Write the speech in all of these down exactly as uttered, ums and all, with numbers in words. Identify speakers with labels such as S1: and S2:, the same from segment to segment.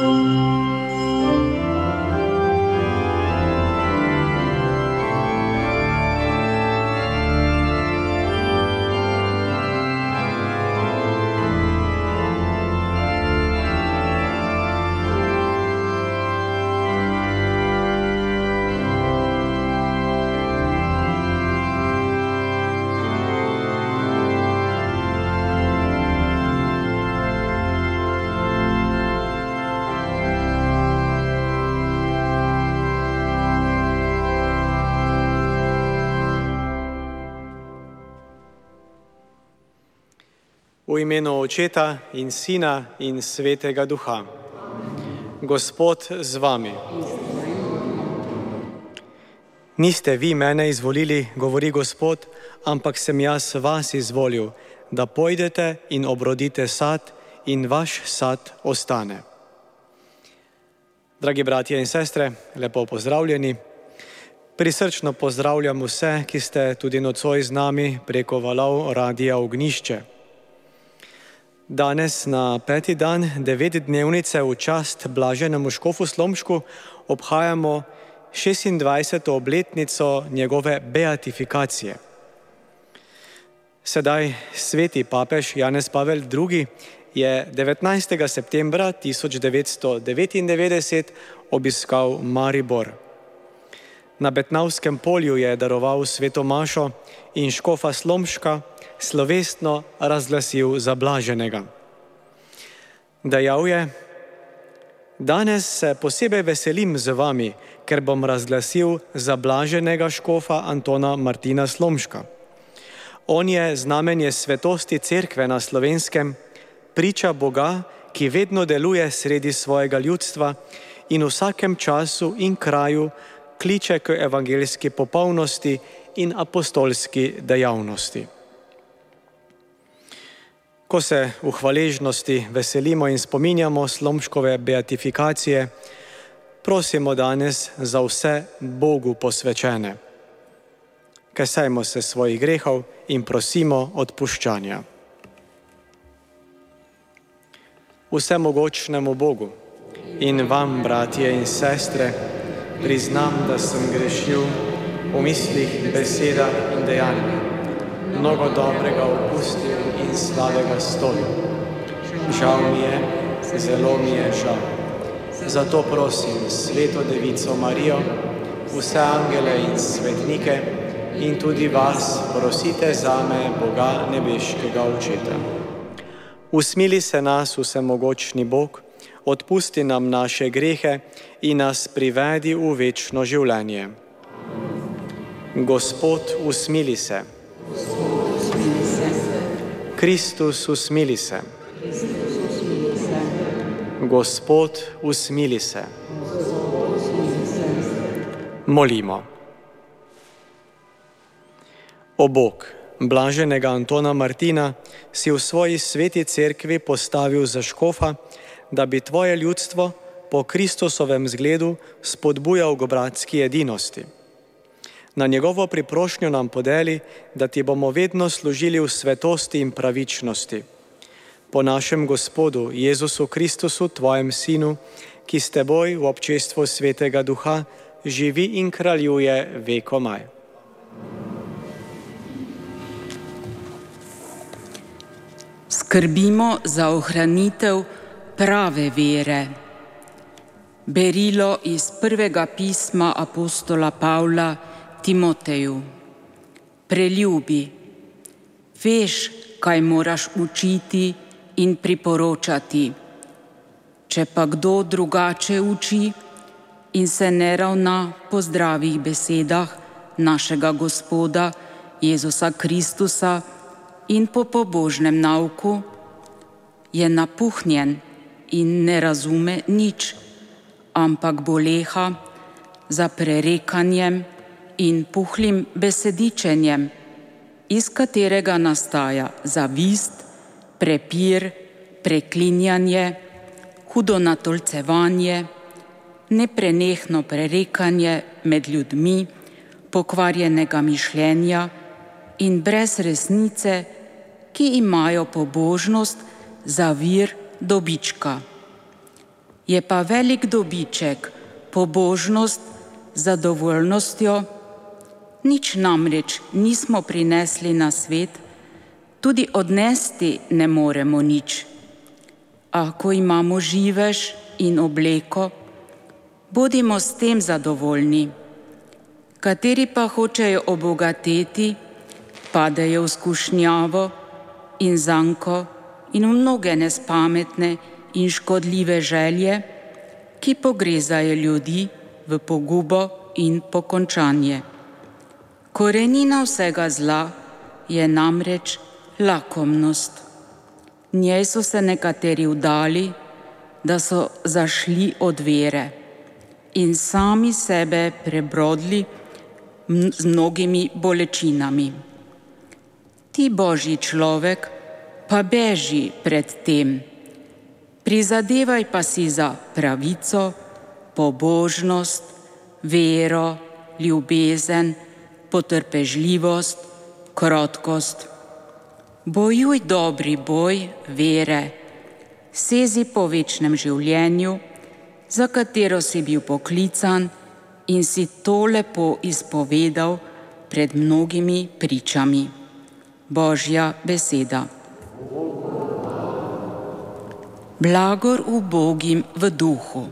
S1: V imenu Očeta in Sina in Svetega Duha. Gospod z vami. Niste vi mene izvolili, govori Gospod, ampak sem jaz vas izvolil, da pojdete in obrodite sad in vaš sad ostane. Dragi bratje in sestre, lepo pozdravljeni. Prisrčno pozdravljam vse, ki ste tudi nocoj z nami preko valov Radia Ognjišče. Danes na peti dan devetdnevnice v čast blaženemu škofu Slomšku obhajamo šestindvajseto obletnico njegove beatifikacije. Sedaj sveti papež Janez Pavel drugi. je devetnajstega septembra tisoč devetsto devetindevetdeset obiskal Maribor. Na Betnavskem polju je daroval sveto mašo in škofa Slomška slovesno razglasil za blaženega. Dejal je: danes se posebej veselim z vami, ker bom razglasil za blaženega škofa Antona Martina Slomška. On je znamenje svetosti cerkve na Slovenskem, priča Boga, ki vedno deluje sredi svojega ljudstva in v vsakem času in kraju kliče k evangeljski popolnosti in apostolski dejavnosti. Ko se v hvaležnosti veselimo in spominjamo Slomškove beatifikacije, prosimo danes za vse Bogu posvečene. Kesajmo se svojih grehov in prosimo odpuščanja. Vsemogočnemu Bogu in vam, bratje in sestre, priznam, da sem grešil v mislih, besedah in dejanjih, mnogo dobrega opustil in slabega storil. Žal mi je, zelo mi je žal. Zato prosim Sveto Devico Marijo, vse angele in svetnike in tudi vas prosite zame, Boga nebeškega Očeta. Usmili se nas, vsemogočni Bog, odpusti nam naše grehe in nas privedi v večno življenje. Gospod, usmili se. Kristus, usmili se. Gospod, usmili se. Molimo. O Bog, blaženega Antona Martina si v svoji sveti cerkvi postavil za škofa, da bi tvoje ljudstvo po Kristusovem zgledu spodbujal k bratski edinosti. Na njegovo priprošnjo nam podeli, da ti bomo vedno služili v svetosti in pravičnosti. Po našem Gospodu Jezusu Kristusu, tvojem Sinu, ki s teboj v občestvu Svetega Duha živi in kraljuje vekomaj.
S2: Skrbimo za ohranitev prave vere. Berilo iz prvega pisma apostola Pavla Timoteju. Preljubi, veš, kaj moraš učiti in priporočati. Če pa kdo drugače uči in se ne ravna po zdravih besedah našega Gospoda Jezusa Kristusa in po pobožnem nauku, je napuhnjen in ne razume nič, ampak boleha za prerekanjem in puhlim besedičenjem, iz katerega nastaja zavist, prepir, preklinjanje, hudonatolcevanje, neprenehno prerekanje med ljudmi, pokvarjenega mišljenja in brez resnice, ki imajo pobožnost za vir dobička. Je pa velik dobiček pobožnost z zadovoljnostjo. Nič namreč nismo prinesli na svet, tudi odnesti ne moremo nič. A ko imamo živež in obleko, bodimo s tem zadovoljni. Kateri pa hočejo obogateti, padejo v skušnjavo in zanko in v mnoge nespametne in škodljive želje, ki pogrezajo ljudi v pogubo in pokončanje. Korenina vsega zla je namreč lakomnost. Njej so se nekateri vdali, da so zašli od vere in sami sebe prebrodli z mnogimi bolečinami. Ti Božji človek pa beži pred tem. Prizadevaj pa si za pravico, pobožnost, vero, ljubezen, potrpežljivost, krotkost. Bojuj dobri boj vere, sezi po večnem življenju, za katero si bil poklican in si to lepo izpovedal pred mnogimi pričami. Božja beseda. Blagor ubogim v duhu.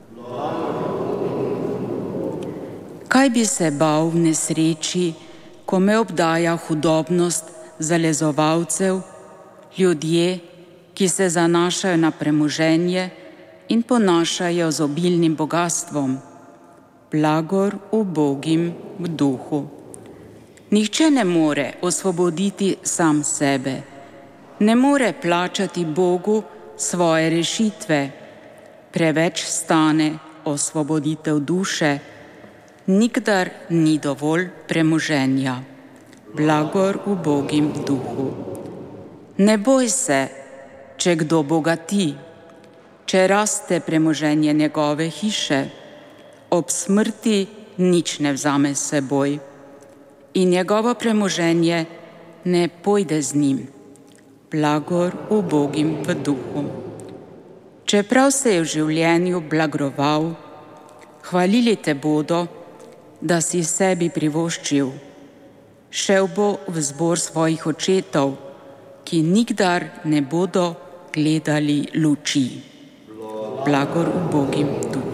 S2: Kaj bi se bal v nesreči, ko me obdaja hudobnost zalezovalcev, ljudje, ki se zanašajo na premoženje in ponašajo z obilnim bogastvom? Blagor ubogim v duhu. Nihče ne more osvoboditi sam sebe, ne more plačati Bogu svoje rešitve. Preveč stane osvoboditev duše, nikdar ni dovolj premoženja. Blagor ubogim v duhu. Ne boj se, če kdo bogati, če raste premoženje njegove hiše, ob smrti nič ne vzame s seboj in njegovo premoženje ne pojde z njim. Blagor ubogim v duhu. Čeprav se je v življenju blagoval, hvalili te bodo, da si sebi privoščil. Šel bo v zbor svojih očetov, ki nikdar ne bodo gledali luči. Blagor ubogim v duhu.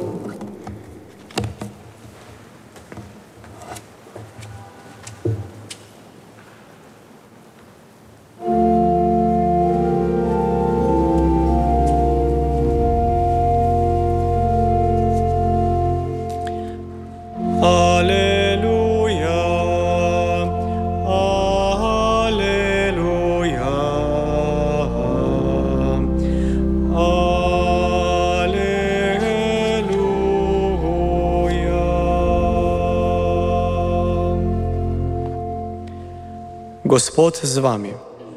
S1: Gospod z vami.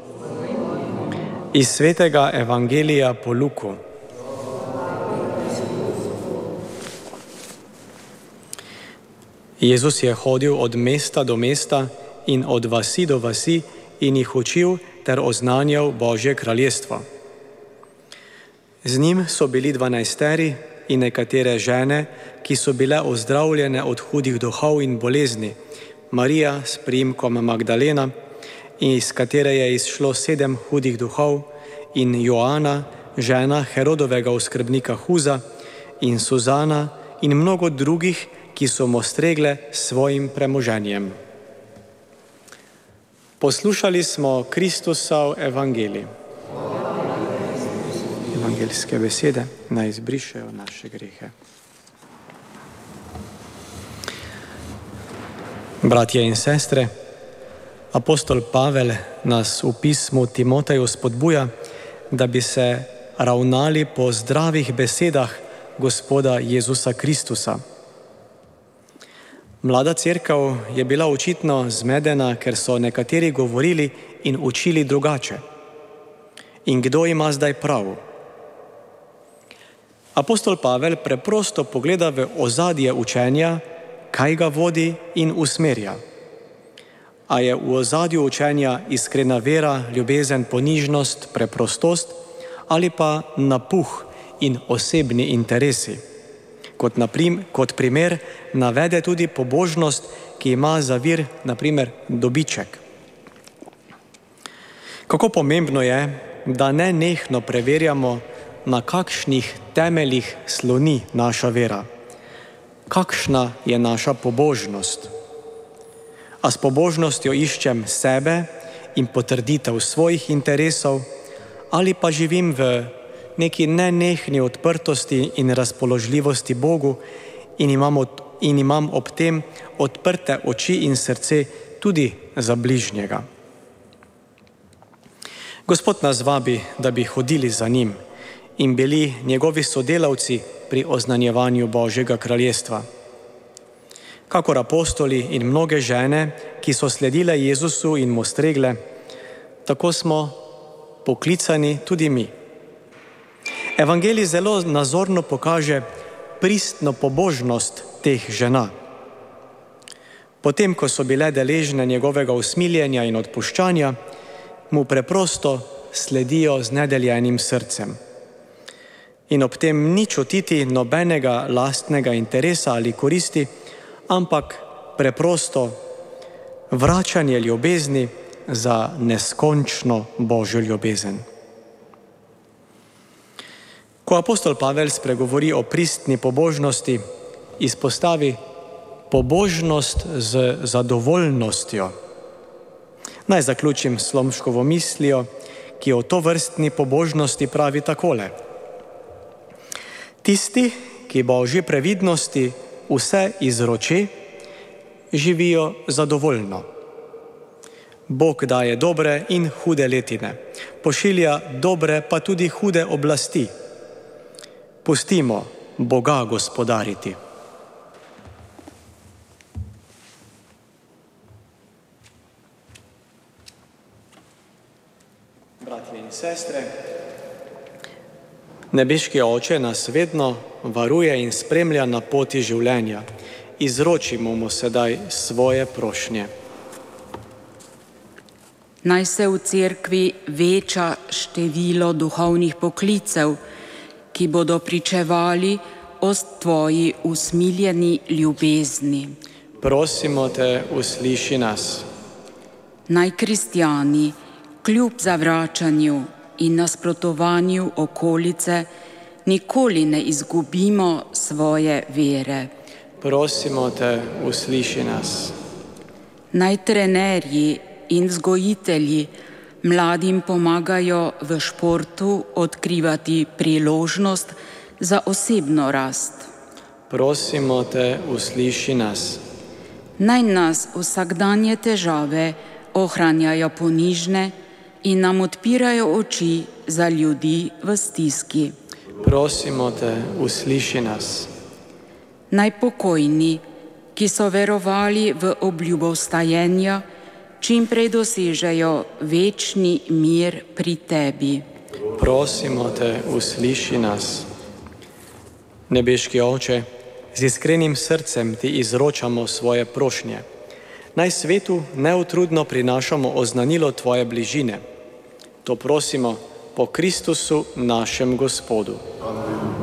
S1: Iz svetega Evangelija po Luku. Jezus je hodil od mesta do mesta in od vasi do vasi in jih učil ter oznanjal Božje kraljestvo. Z njim so bili dvanajsteri in nekatere žene, ki so bile ozdravljene od hudih duhov in bolezni, Marija s priimkom Magdalena, iz katere je izšlo sedem hudih duhov, in Joana, žena Herodovega oskrbnika Huza, in Suzana in mnogo drugih, ki so mostregle svojim premoženjem. Poslušali smo Kristusov evangelij. Evangeljske besede naj izbrišejo naše grehe. Bratje in sestre, apostol Pavel nas v pismu Timoteju spodbuja, da bi se ravnali po zdravih besedah Gospoda Jezusa Kristusa. Mlada cerkev je bila očitno zmedena, ker so nekateri govorili in učili drugače. In kdo ima zdaj prav? Apostol Pavel preprosto pogleda v ozadje učenja, kaj ga vodi in usmerja. A je v ozadju učenja iskrena vera, ljubezen, ponižnost, preprostost ali pa napuh in osebni interesi. Kot, naprim, kot primer navede tudi pobožnost, ki ima za vir, na primer, dobiček. Kako pomembno je, da nenehno preverjamo, na kakšnih temeljih sloni naša vera. Kakšna je naša pobožnost? A s pobožnostjo iščem sebe in potrditev svojih interesov, ali pa živim v neki nenehni odprtosti in razpoložljivosti Bogu in imam, od, in imam ob tem odprte oči in srce tudi za bližnjega. Gospod nas vabi, da bi hodili za njim in bili njegovi sodelavci pri oznanjevanju Božjega kraljestva. Kakor apostoli in mnoge žene, ki so sledile Jezusu in mu stregle, tako smo poklicani tudi mi. Evangelij zelo nazorno pokaže pristno pobožnost teh žena. Potem, ko so bile deležne njegovega usmiljenja in odpuščanja, mu preprosto sledijo z nedeljenim srcem. In ob tem ni čutiti nobenega lastnega interesa ali koristi, ampak preprosto vračanje ljubezni za neskončno Božjo ljubezen. Ko apostol Pavel spregovori o pristni pobožnosti, izpostavi pobožnost z zadovoljnostjo. Naj zaključim s Slomškovo mislijo, ki o tovrstni pobožnosti pravi takole. Tisti, ki Božji previdnosti vse izroči, živijo zadovoljno. Bog daje dobre in hude letine, pošilja dobre pa tudi hude oblasti. Pustimo Boga gospodariti. Bratje in sestre, nebeški Oče nas vedno varuje in spremlja na poti življenja. Izročimo mu sedaj svoje prošnje.
S2: Naj se v cerkvi veča število duhovnih poklicev, ki bodo pričevali o tvoji usmiljeni ljubezni.
S1: Prosimo te, usliši nas.
S2: Naj kristjani, kljub zavračanju in nasprotovanju okolice, nikoli ne izgubimo svoje vere.
S1: Prosimo te, usliši nas.
S2: Naj trenerji in vzgojitelji mladim pomagajo v športu odkrivati priložnost za osebno rast.
S1: Prosimo te, usliši nas.
S2: Naj nas vsakdanje težave ohranjajo ponižne in nam odpirajo oči za ljudi v stiski.
S1: Prosimo te, usliši nas.
S2: Naj pokojni, ki so verovali v obljubo vstajenja, čim prej dosežejo večni mir pri tebi.
S1: Prosimo te, usliši nas. Nebeški Oče, z iskrenim srcem ti izročamo svoje prošnje. Naj svetu neutrudno prinašamo oznanilo tvoje bližine. To prosimo po Kristusu našem Gospodu. Amen.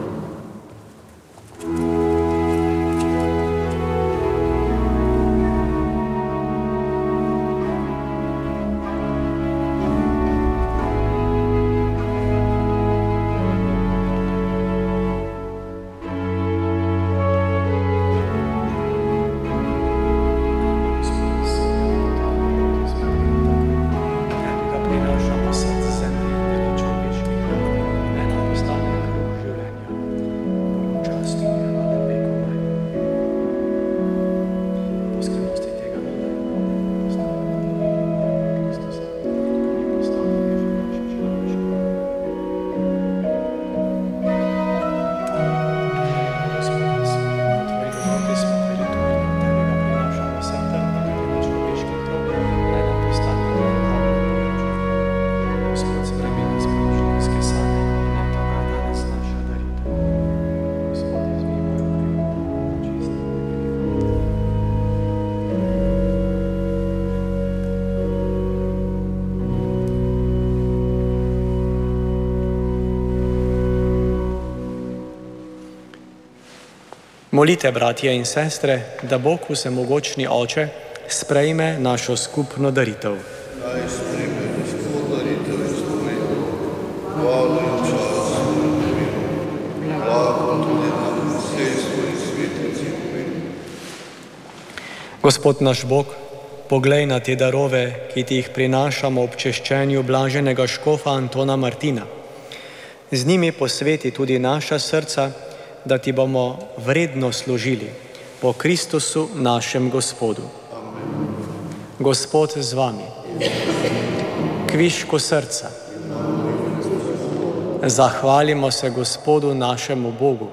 S1: Molite, bratje in sestre, da Bog vsemogočni Oče sprejme našo skupno daritev.
S3: Naj sprejme Gospod daritev in spomin, hvala in čast in nevino, blago tudi nam nasljedstvo in svetnici pomeni.
S1: Gospod naš Bog, poglej na te darove, ki ti jih prinašamo ob češčenju blaženega škofa Antona Martina. Z njimi posveti tudi naša srca, da ti bomo vredno služili po Kristusu našem Gospodu.
S3: Amen.
S1: Gospod z vami. Kvišku srca. Zahvalimo se Gospodu našemu Bogu.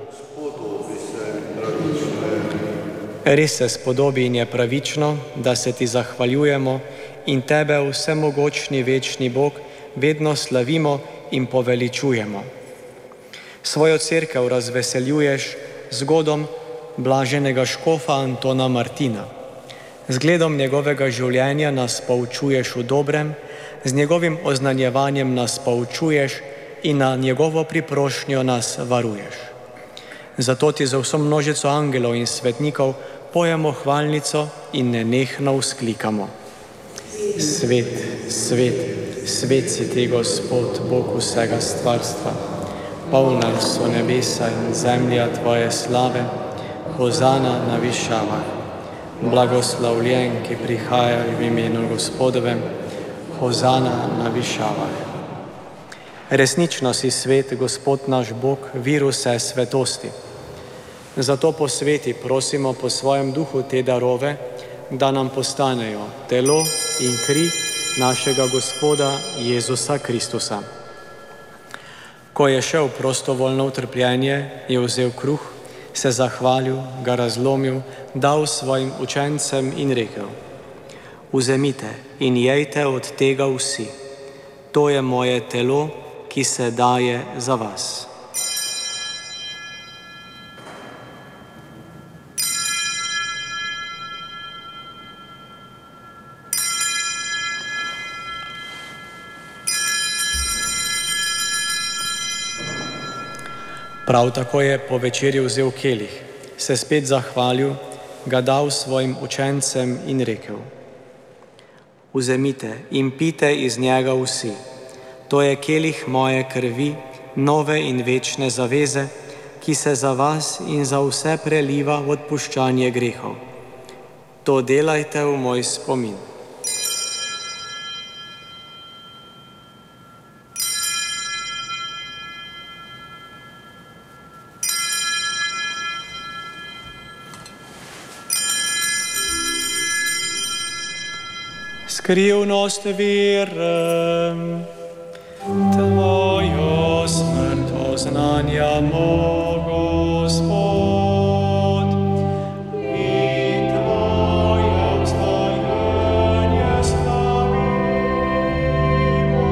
S1: Res se spodobi in je pravično, da se ti zahvaljujemo in tebe, vsemogočni večni Bog, vedno slavimo in poveličujemo. Svojo cerkev razveseljuješ z godom blaženega škofa Antona Martina. Zgledom njegovega življenja nas poučuješ v dobrem, z njegovim oznanjevanjem nas poučuješ in na njegovo priprošnjo nas varuješ. Zato ti za vso množico angelov in svetnikov pojemo hvalnico in nenehno vzklikamo. Svet, svet, svet si ti, Gospod, Bog vsega stvarstva. Polna so nebesa in zemlja tvoje slave, hozana na višavah. Blagoslavljen, ki prihaja v imenu Gospodovem, hozana na višavah. Resnično si svet, Gospod naš Bog, vir vse svetosti. Zato posveti, prosimo po svojem duhu te darove, da nam postanejo telo in kri našega Gospoda Jezusa Kristusa. Ko je šel prostovoljno v trpljenje, je vzel kruh, se zahvalil, ga razlomil, dal svojim učencem in rekel: Vzemite in jejte od tega vsi. To je moje telo, ki se daje za vas. Prav tako je po večerji vzel kelih, se spet zahvalil, ga dal svojim učencem in rekel: Vzemite in pite iz njega vsi. To je kelih moje krvi, nove in večne zaveze, ki se za vas in za vse preliva v odpuščanje grehov. To delajte v moj spomin. Skrivnost vere, tvojo smrt oznanjamo, Gospod, in tvoje vstajanje slavimo,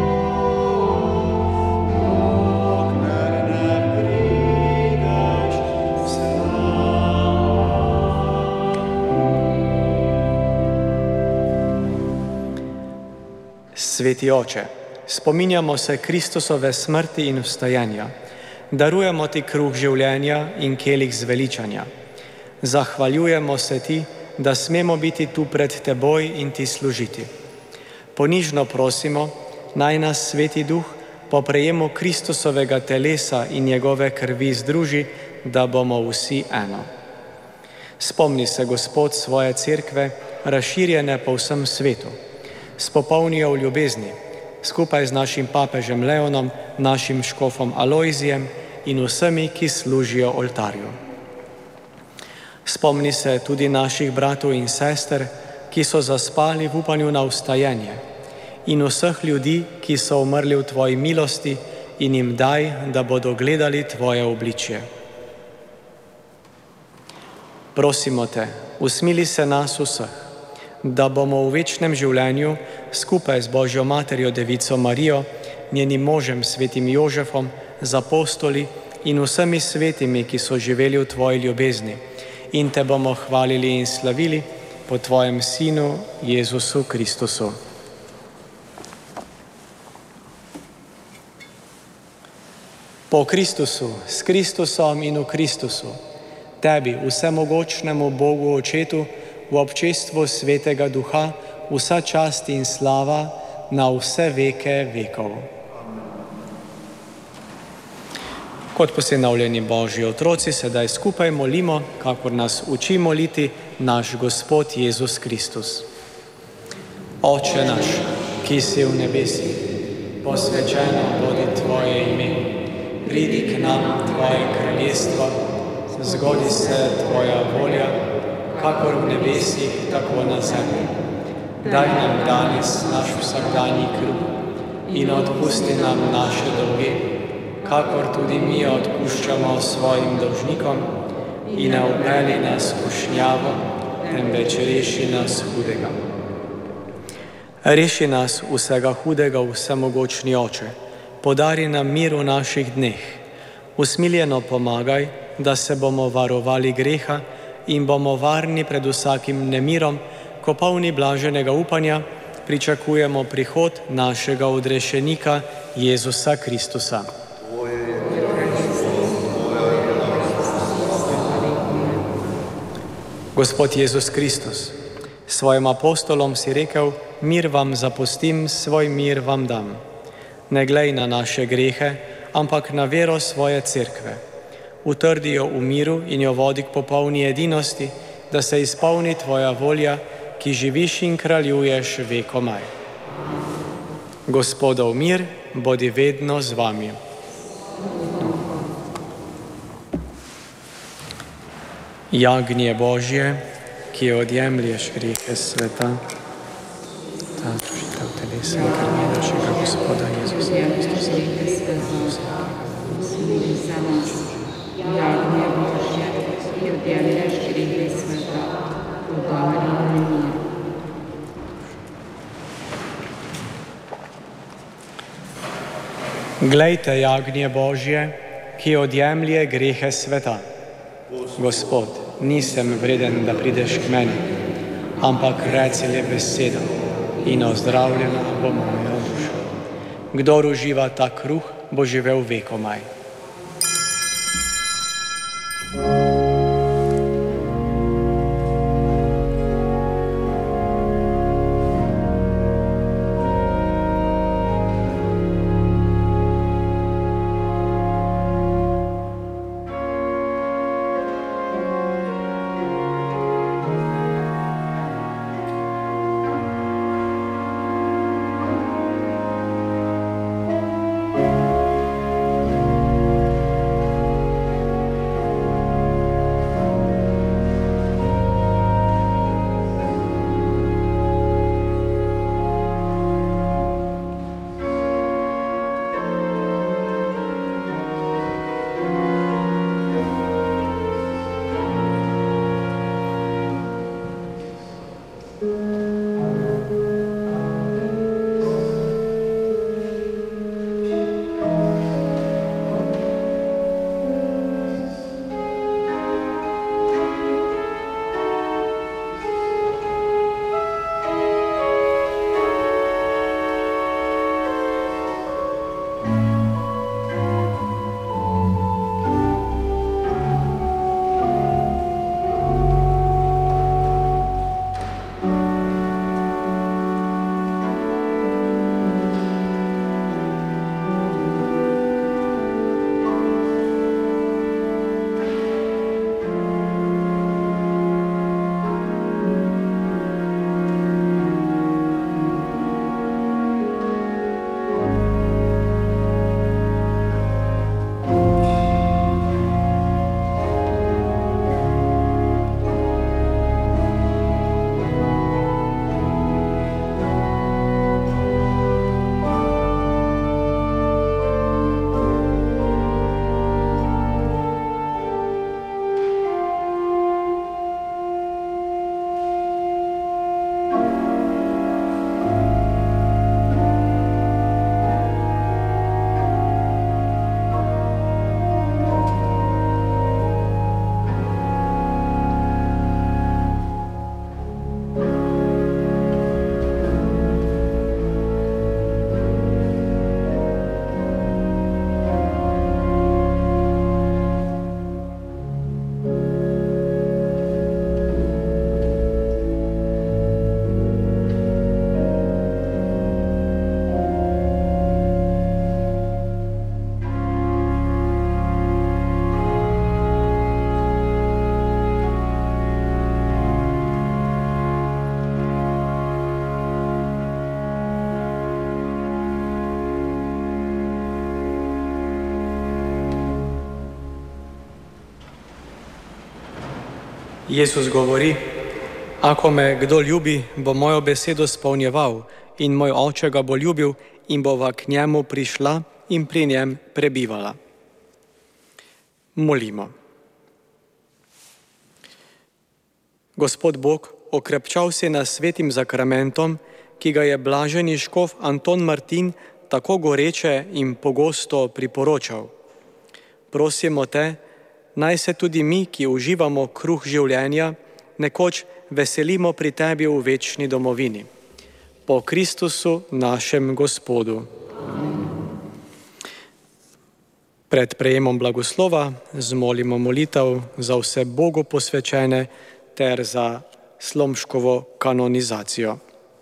S1: dokler ne prideš s nami. Sveti Oče, spominjamo se Kristusove smrti in vstajenja. Darujemo ti kruh življenja in kelih zveličanja. Zahvaljujemo se ti, da smemo biti tu pred teboj in ti služiti. Ponižno prosimo, naj nas Sveti Duh po prejemu Kristusovega telesa in njegove krvi združi, da bomo vsi eno. Spomni se, Gospod, svoje cerkve, razširjene po vsem svetu. Spopolnijo v ljubezni, skupaj z našim papežem Leonom, našim škofom Alojzijem in vsemi, ki služijo oltarju. Spomni se tudi naših bratov in sester, ki so zaspali v upanju na vstajenje, in vseh ljudi, ki so umrli v tvoji milosti, in jim daj, da bodo gledali tvoje obličje. Prosimo te, usmili se nas vseh, da bomo v večnem življenju skupaj z Božjo materjo Devico Marijo, njenim možem svetim Jožefom, z apostoli in vsemi svetimi, ki so živeli v tvoji ljubezni, in te bomo hvalili in slavili po tvojem Sinu Jezusu Kristusu. Po Kristusu, s Kristusom in v Kristusu, Tebi, vsemogočnemu Bogu Očetu, v občestvu Svetega Duha, vsa čast in slava na vse veke vekov. Kot posinovljeni Božji otroci, sedaj skupaj molimo, kakor nas uči moliti naš Gospod Jezus Kristus. Oče naš, ki si v nebesih, posvečeno bodi Tvoje ime. Pridi k nam Tvoje kraljestvo, zgodi se Tvoja volja, kakor v nebesih, tako na zemlji. Daj nam danes naš vsakdanji kruh in odpusti nam naše dolge, kakor tudi mi odpuščamo svojim dolžnikom, in ne vpelji nas v skušnjavo, temveč reši nas hudega. Reši nas vsega hudega, vsemogočni Oče, podari nam mir v naših dneh. Usmiljeno pomagaj, da se bomo varovali greha in bomo varni pred vsakim nemirom, ko polni blaženega upanja pričakujemo prihod našega odrešenika Jezusa Kristusa. Gospod Jezus Kristus, svojim apostolom si rekel, mir vam zapustim, svoj mir vam dam. Ne glej na naše grehe, ampak na vero svoje cerkve. Utrdi jo v miru in jo vodi k popolni edinosti, da se izpolni Tvoja volja, ki živiš in kraljuješ vekomaj. Gospodov mir bodi vedno z vami. Jagnje Božje, ki odjemlješ grehe sveta, ta tužitev telesa in krvi našega Gospoda Jezusa Kristusa.
S2: Jagnje Božje, ki odjemlješ grehe sveta, podari nam mir.
S1: Glejte, jagnje Božje, ki odjemlje grehe sveta. Gospod, nisem vreden, da prideš k meni, ampak reci le besedo in ozdravljena bo moja duša. Kdor uživa ta kruh, bo živel vekomaj. Jezus govori: ako me kdo ljubi, bo mojo besedo spolnjeval, in moj oče ga bo ljubil in bova k njemu prišla in pri njem prebivala. Molimo. Gospod Bog, okrepčal si nas svetim zakramentom, ki ga je blaženi škof Anton Martin tako goreče in pogosto priporočal. Prosimo te, naj se tudi mi, ki uživamo kruh življenja, nekoč veselimo pri tebi v večni domovini. Po Kristusu našem Gospodu. Pred prejemom blagoslova zmolimo molitev za vse Bogu posvečene ter za Slomškovo kanonizacijo.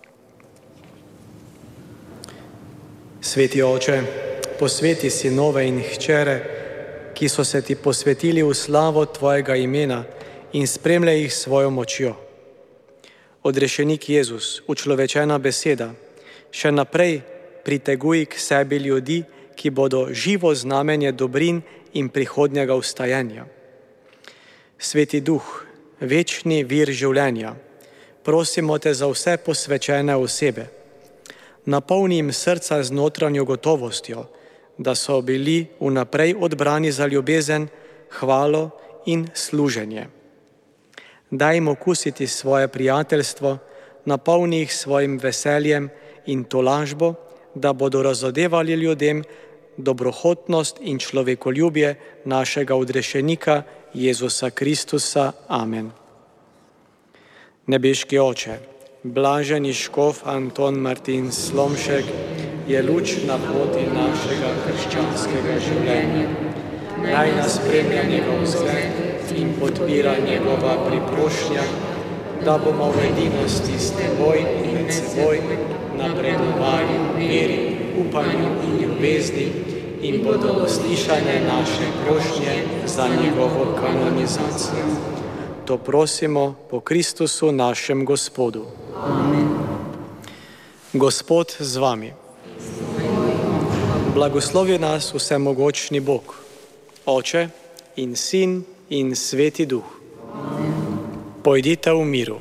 S1: Sveti Oče, posveti sinove in hčere, ki so se ti posvetili v slavo tvojega imena in spremljaj jih svojo močjo. Odrešenik Jezus, učlovečena beseda, še naprej priteguj k sebi ljudi, ki bodo živo znamenje dobrin in prihodnjega vstajenja. Sveti Duh, večni vir življenja, prosimo te za vse posvečene osebe. Napolni jim srca z notranjo gotovostjo, da so bili vnaprej odbrani za ljubezen, hvalo in služenje. Daj jim okusiti svoje prijateljstvo, napolni jih svojim veseljem in tolažbo, da bodo razodevali ljudem dobrohotnost in človekoljubje našega odrešenika Jezusa Kristusa. Amen. Nebeški Oče, blaženi škof Anton Martin Slomšek je luč na poti našega krščanskega življenja. Naj nas spremlja njegov zgled in podpira njegova priprošnja, da bomo v edinosti s teboj in med seboj napredovali v veri, upanju in ljubezni in bodo uslišane naše prošnje za njegovo kanonizacijo. To prosimo po Kristusu našem Gospodu.
S2: Amen.
S1: Gospod z vami. Blagoslovi nas vsemogočni Bog, Oče in Sin in Sveti Duh.
S2: Amen.
S1: Pojdite v miru.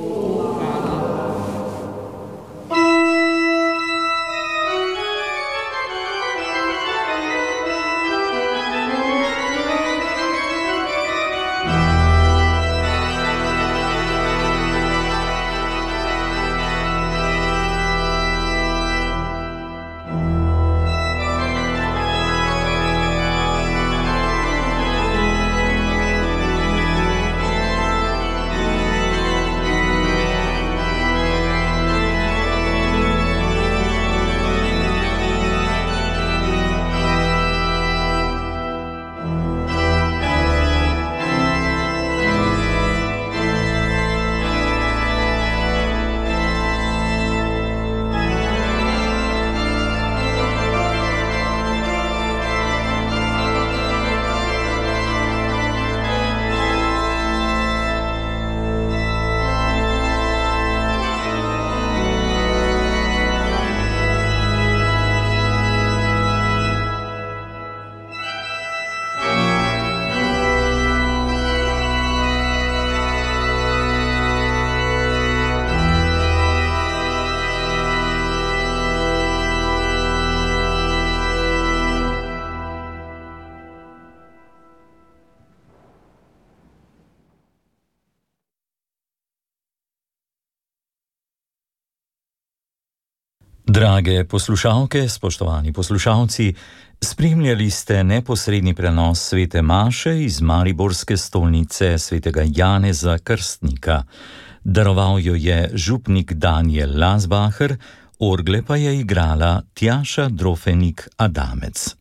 S4: Drage poslušalke, spoštovani poslušalci, spremljali ste neposredni prenos svete maše iz mariborske stolnice svetega Janeza Krstnika. Daroval jo je župnik Daniel Lasbacher, orgle pa je igrala Tjaša Drofenik Adamec.